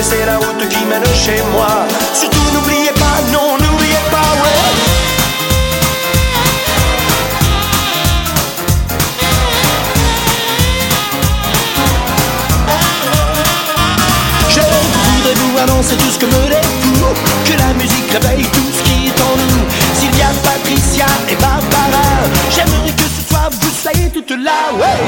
mais c'est la route qui mène chez moi. Surtout n'oubliez pas, non, n'oubliez pas, ouais. Je voudrais vous annoncer tout ce que me défoule, que la musique réveille tout ce qui est en nous. Sylvia, Patricia et Barbara, j'aimerais que ce soir vous soyez toutes là, ouais.